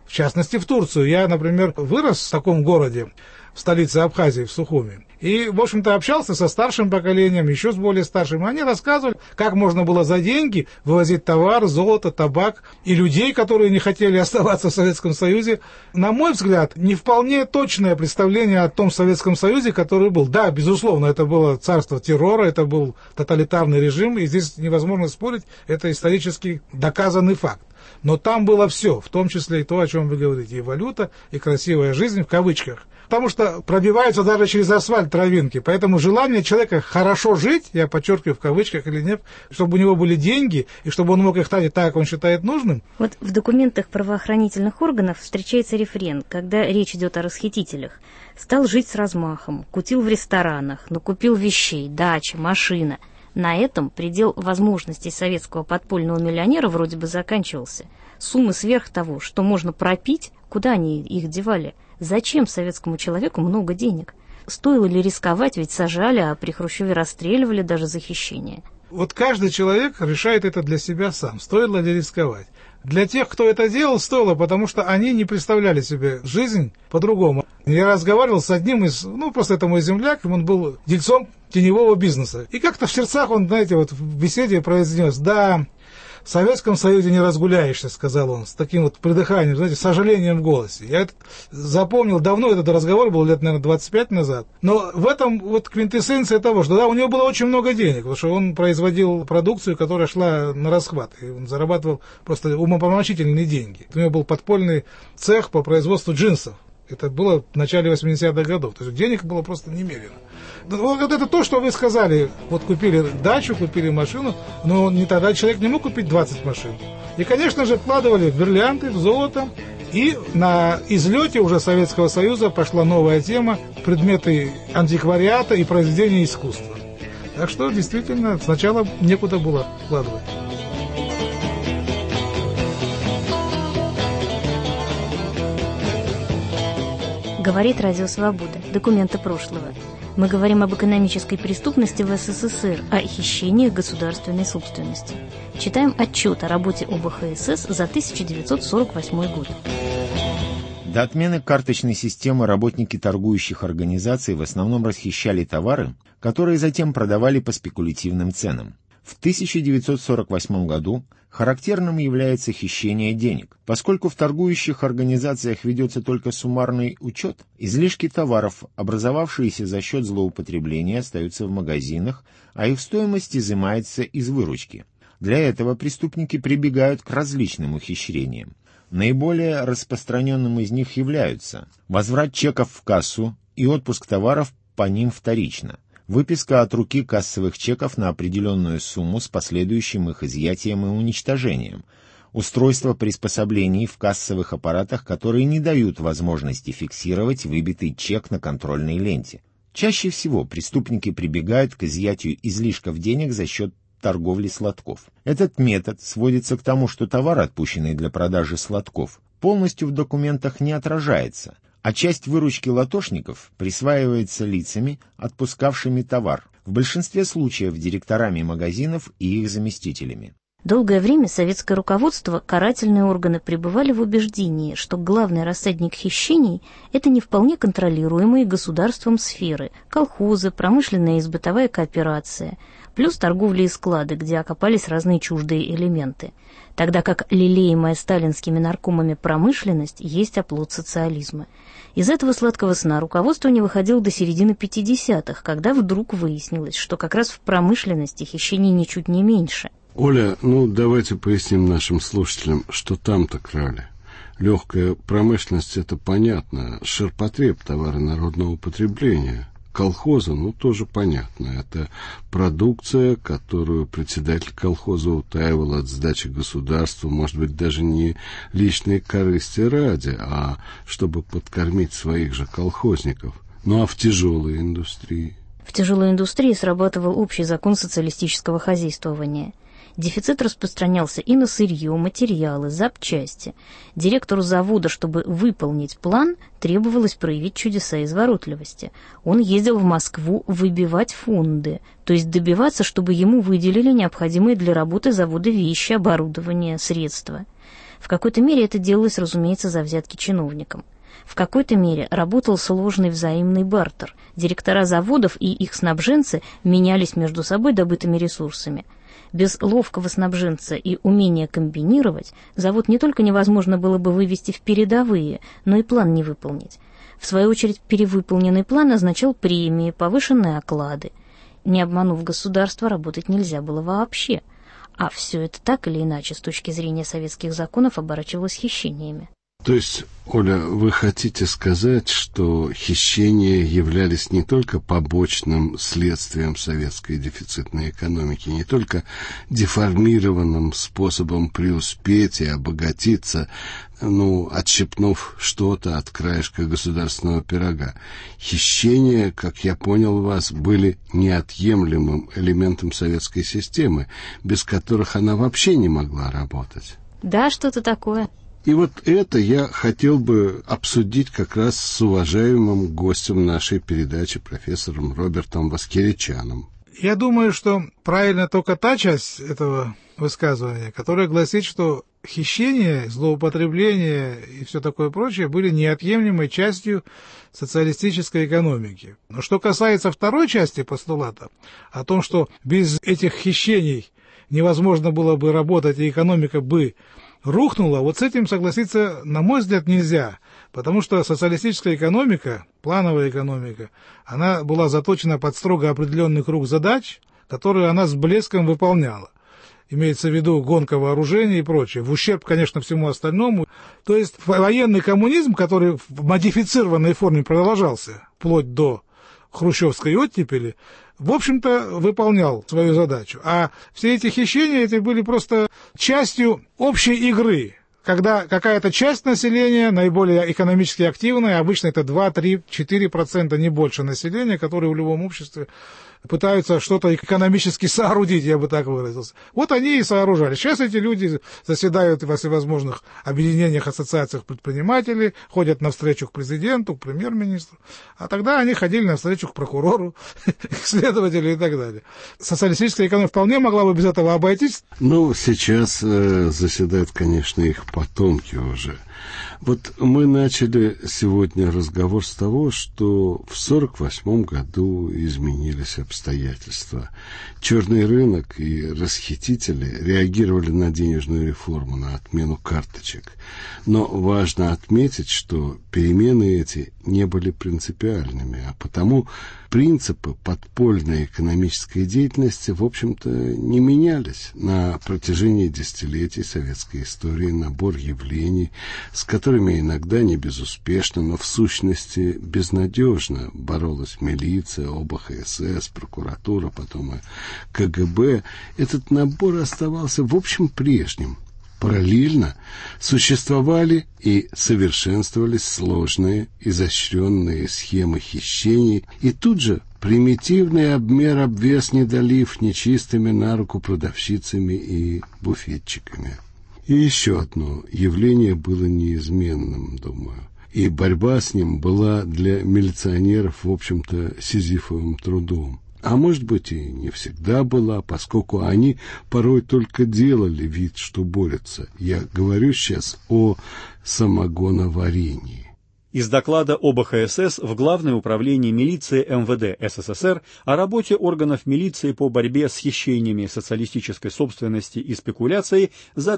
в частности в Турцию. Я, например, вырос в таком городе, в столице Абхазии, в Сухуми. И, в общем-то, общался со старшим поколением, еще с более старшим. Они рассказывали, как можно было за деньги вывозить товар, золото, табак. И людей, которые не хотели оставаться в Советском Союзе. На мой взгляд, не вполне точное представление о том Советском Союзе, который был. Да, безусловно, это было царство террора, это был тоталитарный режим, и здесь невозможно спорить, это исторически доказанный факт. Но там было все, в том числе и то, о чем вы говорите, и валюта, и красивая жизнь, в кавычках. Потому что пробиваются даже через асфальт травинки. Поэтому желание человека хорошо жить, я подчеркиваю в кавычках или нет, чтобы у него были деньги, и чтобы он мог их тратить так, как он считает нужным. Вот в документах правоохранительных органов встречается рефрен, когда речь идет о расхитителях. Стал жить с размахом, кутил в ресторанах, накупил вещей, дача, машина. На этом предел возможностей советского подпольного миллионера вроде бы заканчивался. Суммы сверх того, что можно пропить, куда они их девали? Зачем советскому человеку много денег? Стоило ли рисковать, ведь сажали, а при Хрущеве расстреливали даже за хищение. Вот каждый человек решает это для себя сам, стоило ли рисковать. Для тех, кто это делал, стоило, потому что они не представляли себе жизнь по-другому. Я разговаривал с одним из, просто это мой земляк, он был дельцом теневого бизнеса. И как-то в сердцах он, знаете, вот в беседе произнес: да, в Советском Союзе не разгуляешься, сказал он, с таким вот придыханием, знаете, с сожалением в голосе. Я это запомнил давно, этот разговор был лет, наверное, 25 назад. Но в этом вот квинтэссенция того, что да, у него было очень много денег, потому что он производил продукцию, которая шла на расхват, и он зарабатывал просто умопомрачительные деньги. У него был подпольный цех по производству джинсов. Это было в начале 80-х годов. То есть денег было просто немерено. Вот это то, что вы сказали. Вот купили дачу, купили машину, но не тогда человек не мог купить 20 машин. И, конечно же, вкладывали в бриллианты, в золото. И на излете уже Советского Союза пошла новая тема – предметы антиквариата и произведения искусства. Так что, действительно, сначала некуда было вкладывать. Говорит Радио Свобода. Документы прошлого. Мы говорим об экономической преступности в СССР, о хищениях государственной собственности. Читаем отчет о работе ОБХСС за 1948 год. До отмены карточной системы работники торгующих организаций в основном расхищали товары, которые затем продавали по спекулятивным ценам. В 1948 году характерным является хищение денег. Поскольку в торгующих организациях ведется только суммарный учет, излишки товаров, образовавшиеся за счет злоупотребления, остаются в магазинах, а их стоимость изымается из выручки. Для этого преступники прибегают к различным ухищрениям. Наиболее распространенным из них являются возврат чеков в кассу и отпуск товаров по ним вторично, выписка от руки кассовых чеков на определенную сумму с последующим их изъятием и уничтожением, устройство приспособлений в кассовых аппаратах, которые не дают возможности фиксировать выбитый чек на контрольной ленте. Чаще всего преступники прибегают к изъятию излишков денег за счет торговли сладков. Этот метод сводится к тому, что товар, отпущенный для продажи сладков, полностью в документах не отражается, а часть выручки латошников присваивается лицами, отпускавшими товар, в большинстве случаев директорами магазинов и их заместителями. Долгое время советское руководство, карательные органы пребывали в убеждении, что главный рассадник хищений – это не вполне контролируемые государством сферы – колхозы, промышленная и бытовая кооперация, плюс торговля и склады, где окопались разные чуждые элементы, тогда как лелеемая сталинскими наркомами промышленность есть оплот социализма. Из этого сладкого сна руководство не выходило до середины 50-х, когда вдруг выяснилось, что как раз в промышленности хищений ничуть не меньше. Оля, давайте поясним нашим слушателям, что там-то крали. Легкая промышленность – это понятно, ширпотреб, товары народного потребления. Колхоза, тоже понятно. Это продукция, которую председатель колхоза утаивал от сдачи государству, может быть, даже не личной корысти ради, а чтобы подкормить своих же колхозников. А в тяжелой индустрии? В тяжелой индустрии срабатывал общий закон социалистического хозяйствования. Дефицит распространялся и на сырье, материалы, запчасти. Директору завода, чтобы выполнить план, требовалось проявить чудеса изворотливости. Он ездил в Москву выбивать фонды, то есть добиваться, чтобы ему выделили необходимые для работы завода вещи, оборудование, средства. В какой-то мере это делалось, разумеется, за взятки чиновникам. В какой-то мере работал сложный взаимный бартер. Директора заводов и их снабженцы менялись между собой добытыми ресурсами. Без ловкого снабженца и умения комбинировать завод не только невозможно было бы вывести в передовые, но и план не выполнить. В свою очередь, перевыполненный план означал премии, повышенные оклады. Не обманув государство, работать нельзя было вообще. А все это так или иначе, с точки зрения советских законов, оборачивалось хищениями. То есть, Оля, вы хотите сказать, что хищения являлись не только побочным следствием советской дефицитной экономики, не только деформированным способом преуспеть и обогатиться, отщипнув что-то от краешка государственного пирога. Хищения, как я понял вас, были неотъемлемым элементом советской системы, без которых она вообще не могла работать. Да, что-то такое. И вот это я хотел бы обсудить как раз с уважаемым гостем нашей передачи, профессором Робертом Воскеричаном. Я думаю, что правильно только та часть этого высказывания, которая гласит, что хищение, злоупотребление и все такое прочее были неотъемлемой частью социалистической экономики. Но что касается второй части постулата, о том, что без этих хищений невозможно было бы работать и экономика бы рухнула, вот с этим согласиться, на мой взгляд, нельзя, потому что социалистическая экономика, плановая экономика, она была заточена под строго определенный круг задач, которые она с блеском выполняла. Имеется в виду гонка вооружений и прочее, в ущерб, конечно, всему остальному. То есть военный коммунизм, который в модифицированной форме продолжался, вплоть до хрущевской оттепели, в общем-то, выполнял свою задачу. А все эти хищения эти были просто частью общей игры, когда какая-то часть населения, наиболее экономически активная, обычно это 2, 3, 4%, не больше населения, которые в любом обществе пытаются что-то экономически соорудить, я бы так выразился. Вот они и сооружали. Сейчас эти люди заседают во всевозможных объединениях, ассоциациях предпринимателей, ходят навстречу к президенту, к премьер-министру. А тогда они ходили навстречу к прокурору, к следователю и так далее. Социалистическая экономика вполне могла бы без этого обойтись. Сейчас заседают, конечно, их потомки уже. Вот мы начали сегодня разговор с того, что в 1948 году изменились обстоятельства. Черный рынок и расхитители реагировали на денежную реформу, на отмену карточек. Но важно отметить, что перемены эти не были принципиальными, а потому принципы подпольной экономической деятельности, в общем-то, не менялись. На протяжении десятилетий советской истории набор явлений, с которыми иногда не безуспешно, но в сущности безнадежно боролась милиция, ОБХ-СС, прокуратура, потом и КГБ, этот набор оставался в общем прежним. Параллельно существовали и совершенствовались сложные, изощренные схемы хищений, и тут же примитивный обмер-обвес недолив нечистыми на руку продавщицами и буфетчиками. И еще одно явление было неизменным, думаю, и борьба с ним была для милиционеров, в общем-то, сизифовым трудом. А может быть, и не всегда была, поскольку они порой только делали вид, что борются. Я говорю сейчас о самогоноварении. Из доклада ОБХ-СС в Главное управление милиции МВД СССР о работе органов милиции по борьбе с хищениями социалистической собственности и спекуляцией за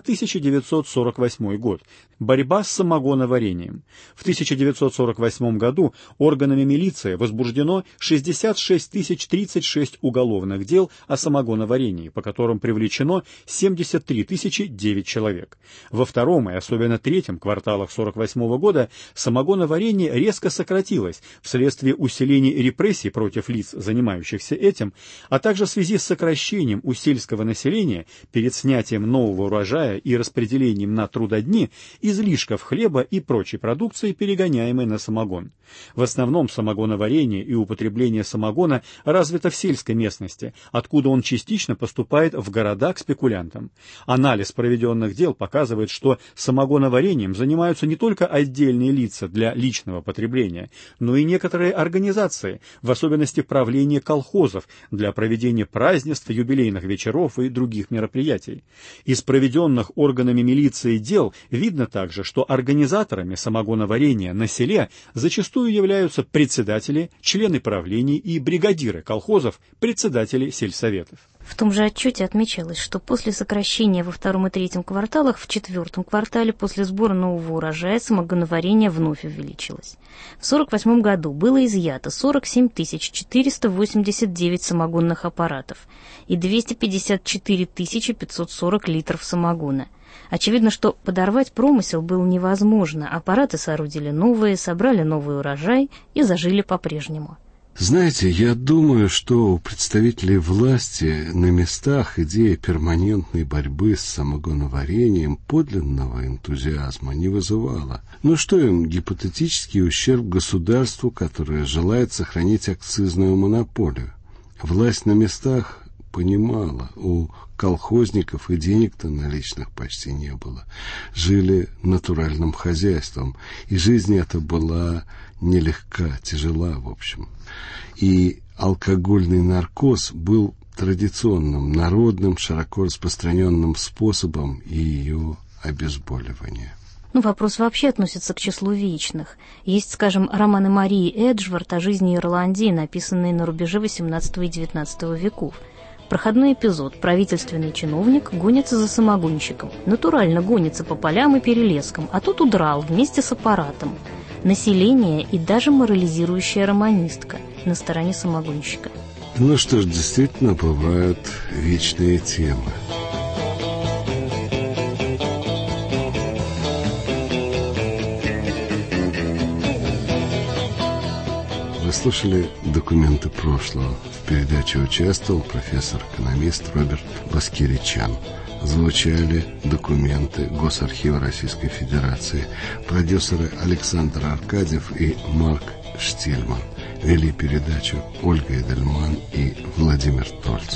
1948 год. Борьба с самогоноварением. В 1948 году органами милиции возбуждено 66 036 уголовных дел о самогоноварении, по которым привлечено 73 009 человек. Во втором и особенно третьем кварталах 1948 года самогоноварение резко сократилось вследствие усиления репрессий против лиц, занимающихся этим, а также в связи с сокращением у сельского населения перед снятием нового урожая и распределением на трудодни излишков хлеба и прочей продукции, перегоняемой на самогон. В основном самогоноварение и употребление самогона развито в сельской местности, откуда он частично поступает в города к спекулянтам. Анализ проведенных дел показывает, что самогоноварением занимаются не только отдельные лица для для личного потребления, но и некоторые организации, в особенности правление колхозов, для проведения празднеств, юбилейных вечеров и других мероприятий. Из проведенных органами милиции дел видно также, что организаторами самогоноварения на селе зачастую являются председатели, члены правлений и бригадиры колхозов, председатели сельсоветов. В том же отчете отмечалось, что после сокращения во втором и третьем кварталах, в четвертом квартале после сбора нового урожая самогоноварение вновь увеличилось. В 1948 году было изъято 47 489 самогонных аппаратов и 254 540 литров самогона. Очевидно, что подорвать промысел было невозможно. Аппараты соорудили новые, собрали новый урожай и зажили по-прежнему. Знаете, я думаю, что у представителей власти на местах идея перманентной борьбы с самогоноварением подлинного энтузиазма не вызывала. Но что им гипотетический ущерб государству, которое желает сохранить акцизную монополию? Власть на местах понимала, у колхозников и денег-то наличных почти не было. Жили натуральным хозяйством, и жизнь эта была нелегка, тяжела, в общем. И алкогольный наркоз был традиционным, народным, широко распространенным способом ее обезболивания. Вопрос вообще относится к числу вечных. Есть, скажем, романы Марии Эджворт о жизни Ирландии, написанные на рубеже XVIII и XIX веков. Проходной эпизод. Правительственный чиновник гонится за самогонщиком. Натурально гонится по полям и перелескам, а тот удрал вместе с аппаратом. Население и даже морализирующая романистка на стороне самогонщика. Ну что ж, действительно бывают вечные темы. Вы слушали «Документы прошлого». В передаче участвовал профессор-экономист Роберт Баскиричян. Звучали документы Госархива Российской Федерации, продюсеры Александр Аркадьев и Марк Штильман. Вели передачу Ольга Эдельман и Владимир Тольц.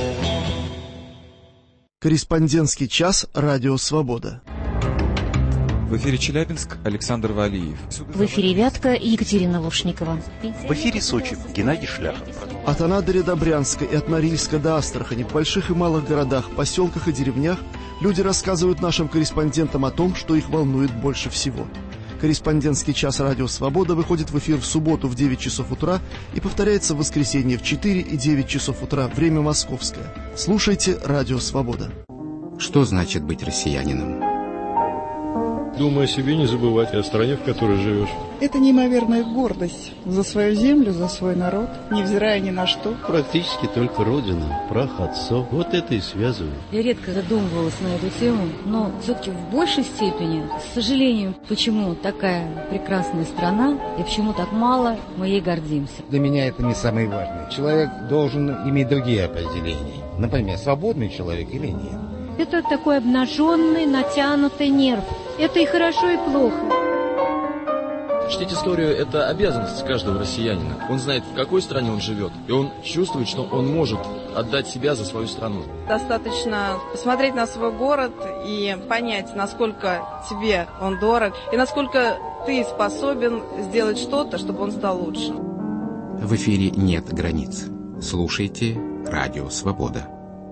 Корреспондентский час «Радио Свобода». В эфире Челябинск, Александр Валиев. В эфире Вятка, Екатерина Лушникова. В эфире Сочи, Геннадий Шляхов. От Анадыря до Брянска и от Норильска до Астрахани, в больших и малых городах, поселках и деревнях люди рассказывают нашим корреспондентам о том, что их волнует больше всего. Корреспондентский час «Радио Свобода» выходит в эфир в субботу в 9 часов утра и повторяется в воскресенье в 4 и 9 часов утра, время московское. Слушайте «Радио Свобода». Что значит быть россиянином? Думай о себе, не забывать о стране, в которой живешь. Это неимоверная гордость за свою землю, за свой народ, невзирая ни на что. Практически только родина, прах отцов. Вот это и связывает. Я редко задумывалась на эту тему, но все-таки в большей степени, к сожалению, почему такая прекрасная страна и почему так мало мы ей гордимся. Для меня это не самое важное. Человек должен иметь другие определения. Например, свободный человек или нет. Это такой обнаженный, натянутый нерв. Это и хорошо, и плохо. Чтить историю – это обязанность каждого россиянина. Он знает, в какой стране он живет, и он чувствует, что он может отдать себя за свою страну. Достаточно посмотреть на свой город и понять, насколько тебе он дорог, и насколько ты способен сделать что-то, чтобы он стал лучше. В эфире нет границ. Слушайте «Радио Свобода».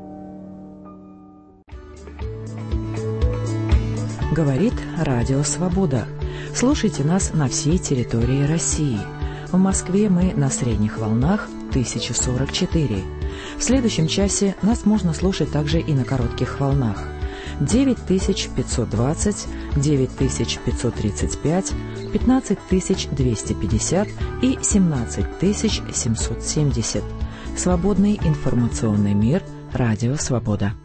Говорит Радио Свобода. Слушайте нас на всей территории России. В Москве мы на средних волнах 1044. В следующем часе нас можно слушать также и на коротких волнах 9520, 9535, 15250 и 17770. Свободный информационный мир. Радио Свобода.